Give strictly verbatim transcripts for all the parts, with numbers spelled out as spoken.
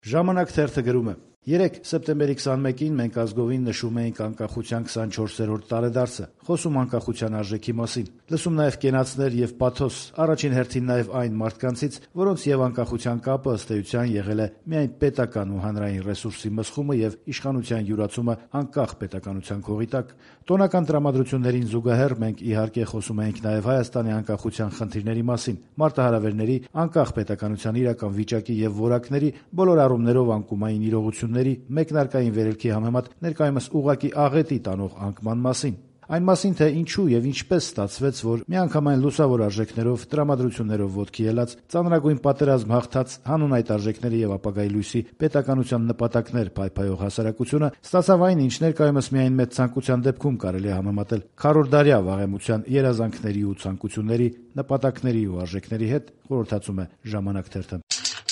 Ժամանակ թերթը գրում է. Երեկ սեպտեմբերի քսանմեկին մենք ազգովին նշում էինք անկախության քսանչորսերորդ տարեդարձը, խոսում անկախության արժեքի մասին, լսում նաև կենացներ եւ պաթոս, առաջին հերթին նաև այն մարդկանցից, որոնց եւ անկախության կապը ըստ էության եղել է միայն պետական ու հանրային ռեսուրսի մսխումը եւ իշխանության յուրացումը անկախ պետականության քողի տակ։ Տոնական տրամադրություններին զուգահեռ մենք իհարկե խոսում էինք նաև Հայաստանի անկախության խնդիրների մասին, մարտահրավերների, անկախ պետականության իրական վիճակի եւ որակների, բոլոր առումներով անկումային իրողությունների, մեկնարկային վերելքի համեմատ ներկայումս ուղղակի աղետի տանող անկման մասին։ Այն մասին, թե ինչու եւ ինչպես ստացվեց, որ միանգամայն լուսավոր արժեքներով, տրամադրություններով ոտքի ելած, ծանրագույն պատերազմ հաղթած, հանուն այդ արժեքների եւ ապագայի լույսի պետականության նպատակներ փայփայող հասարակությունը ստացավ այն, ինչ ներկայումս միայն մեծ ցանկության դեպքում կարելի է համեմատել քառորդդարյա վաղեմության երազանքների ու ցանկությունների, նպատակների ու արժեքների հետ, խորհրդածում է Ժամանակ թերթը։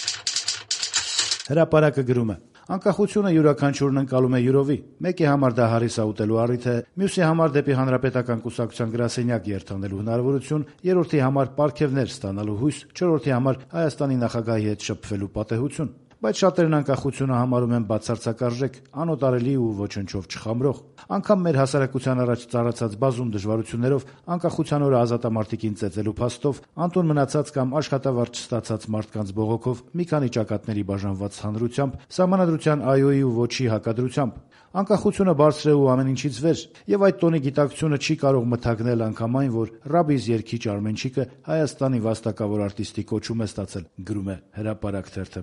Հրապարակը գրում է. Անկախությունը յուրաքանչյուրն ընկալում է յուրովի։ Մեկի համար դա հարիսա ուտելու առիթ է, մյուսի համար դեպի հանրապետական կուսակցության գրասենյակ երթանելու հնարավորություն, երրորդի համար պարգևներ ստանալու հույս, չորրորդի համար Հայաստանի նախագահի հետ շփվելու պատեհություն։ Բայց շատերն անկախությունը համարում են բացարձակ արժեք, անօտարելի ու ոչնչով չխամրող։ Անգամ մեր հասարակության առաջ ծառացած բազում դժվարություններով, անկախության օրը ազատամարտիկին ծեծելու փաստով, անտուն մնացած կամ աշխատավարձ չստացած մարդկանց բողոքով, մի քանի ճակատների բաժանված հանրությամբ, սահմանադրության այոյի ու ոչի հակադրությամբ։ Անկախությունը բարձր է ու ամեն ինչից վեր, եւ այդ տոնի գիտակցությունը չի կարող մթագնել անգամ այն, որ Ռաբիս երգիչ Արմենչիկը Հայաստանի վաստակավոր արտիստի կոչում է ստացել, գրում է Հրապարակ թերթը։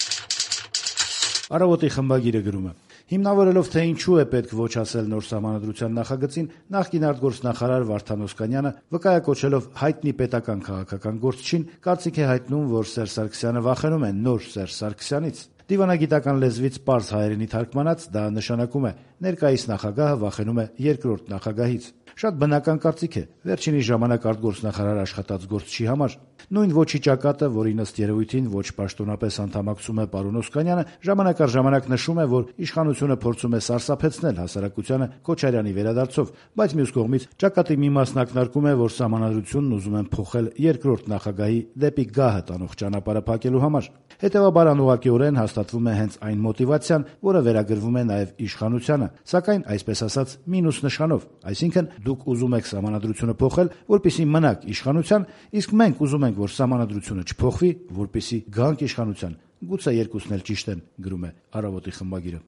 Առավոտի խմբագիրը գրում է. Հիմնավորելով թե ինչու է պետք ոչ ասել նոր սահմանադրության նախագծին, նախկին արտգործնախարար Վարդան Օսկանյանը վկայակոչելով հայտնի պետական քաղաքական գործչին, կարծիք է հայտնում, որ Սերժ Սարգսյանը վախենում է նոր Սերժ Սարգսյանից։ Դիվանագիտական լեզվից պարզ հայերենի թարգմանած դա նշանակում է ներկայիս նախագահը վախենում է երկրորդ նախագահից։ Շատ բնական կարծիք է, վերջինի ժամանակ արտգործնախարար աշխատած գործչի համար։ Նույն ոչի ճակատը, որին ըստ երևույթին ոչ պաշտոնապես անդամակցում է պարոն Օսկանյանը, ժամանակ առ ժամանակ նշում է, որ իշխանությունը փորձում է սարսափեցնել հասարակությանը Քոչարյանի վերադարձով, բայց մյուս կողմից ճակատի մի մասն ակնարկում է, որ սահմանադրությունն ուզում են փոխել երկրորդ նախագահի դեպի գահը տանող ճանապարհը փակելու համար։ Հետևաբար անուղղակիորեն հաստատվում է հենց այն մոտիվացիան, որը վերագրվում է նաև իշխանությանը, սակայն այսպես ասած մինուս նշանով, այսինքն դուք ուզում եք սահմանադրությունը փոխել, որպեսզի մնաք իշխանության, իսկ մենք ուզում ենք, որ սահմանադրությունը չփոխվի, որպեսզի գանք իշխանության։ Գուցե երկուսն էլ ճիշտ են, գրում է Առավոտի խմբագիրը։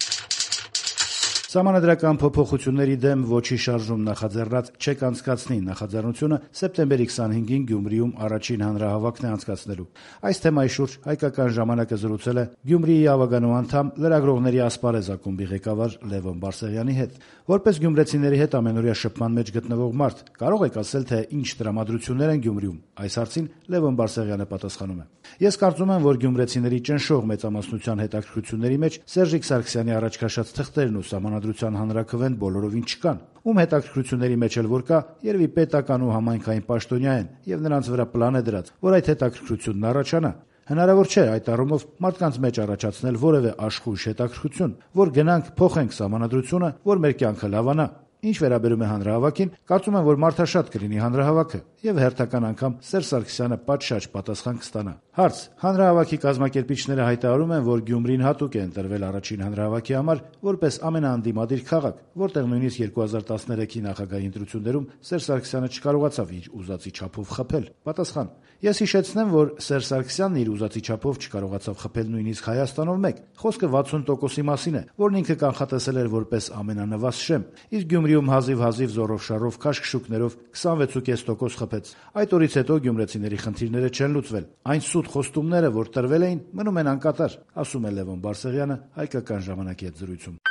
Սահմանադրական փոփոխությունների դեմ ոչի շարժում նախաձեռնած «Չեք անցկացնի» նախաձեռնությունը սեպտեմբերի քսանհինգին Գյումրիում առաջին հանրահավաքն է անցկացնելու։ Այս թեմայի շուրջ Հայկական ժամանակը զրուցել է Գյումրիի ավագանու անդամ, լրագրողների ասպարեզ ակումբի ղեկավար Լևոն Բարսեղյանի հետ։ Որպես գյումրեցիների հետ ամենօրյա շփման մեջ գտնվող մարդ, կարող եք ասել, թե ինչ տրամադրություններ են Գյումրիում։ Այս հարցին Լևոն Բարսեղյանը պատասխանում է. Ես կարծում եմ, որ գյումրեցիների ճնշող մեծամասնության հետաքրքրությունների մեջ Սերժիկ Սարգսյանի առաջ քաշած թղթերն ու սահմանադրության հանրաքվեն բոլորովին չկան։ Ում հետաքրքրությունների մեջ էլ որ կա, երևի պետական ու համայնքային պաշտոնյա են, եւ նրանց վրա պլան է դրած, որ այդ հետաքրքրությունն առաջանա։ Հնարավոր չէ այդ առումով մարդկանց մեջ առաջացնել որևէ աշխույժ հետաքրքրություն, որ գնանք փոխենք սահմանադրությունը, որ մեր կյանքը լավանա։ Ինչ վերաբերում է հանրահավաքին, կարծում եմ, որ մարդաշատ կլինի հանրահավաքը եւ հերթական անգամ Սերժ Սարգսյանը պատշաճ պատասխան կստանա։ Հարց. հանրահավաքի կազմակերպիչները հայտարարում են, որ Գյումրին հատուկ է ընտրվել առաջին հանրահավաքի համար որպես ամենաանդիմադիր քաղաք, որտեղ նույնիսկ երկու հազար տասներեքի նախագահի ընտրություններում Սերժ Սարգսյանը չկարողացավ իր ուզածի չափով խփել։ Պատասխան. Ես հիշեցնեմ, որ Սերժ Սարգսյանն իր ուզածի չափով չկարողացավ խփել նույնիսկ Հայաստանով մեկ։ Խոսքը վաթսուն տոկոսի մասին է, որն ինքը կանխատեսել էր որպես ամենանվազ շեմ։ Իսկ Գյումրիում հազիվ-հազիվ զոռով-շարով քաշքշուկներով քսանվեց կես տոկոս խփեց։ Այդ օրից հետո գյումրեցիների խնդիրները չեն լուծվել։ Այն սուտ խոստումները, որ տրվել էին, մնում են անկատար, ասում է Լևոն Բարսեղյանը Հայկական ժամանակի հետ զրույցում։